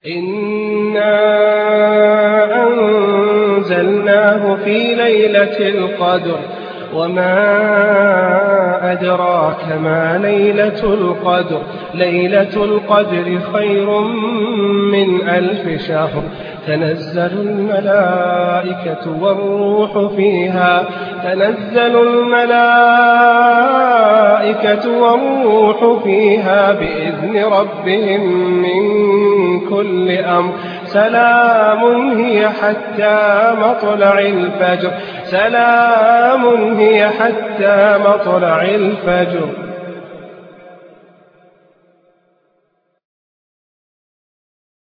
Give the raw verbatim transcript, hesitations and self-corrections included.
إنا أنزلناه في ليلة القدر وما أدراك ما ليلة القدر ليلة القدر خير من ألف شهر تنزل الملائكة والروح فيها تنزل الملائكة والروح فيها بإذن ربهم من كل أمر سلام هي حتى مطلع الفجر سلام هي حتى مطلع الفجر